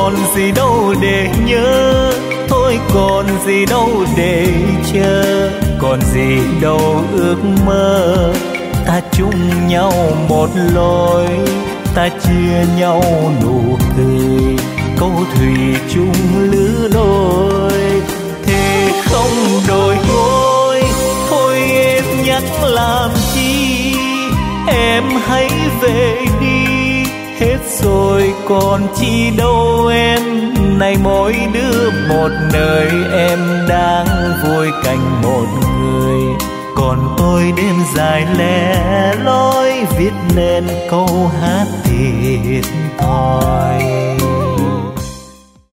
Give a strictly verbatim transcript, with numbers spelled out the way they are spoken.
còn gì đâu để nhớ, thôi còn gì đâu để chờ, còn gì đâu ước mơ. Ta chung nhau một lối, ta chia nhau nụ cười, câu thủy chung lứa đôi. Thế không đổi ngôi, thôi em nhắc làm chi, em hãy về đi. Hết rồi còn chi đâu em, này mỗi đứa một nơi, em đang vui cạnh một người. Còn tôi đêm dài lẻ loi viết nên câu hát thiệt thòi.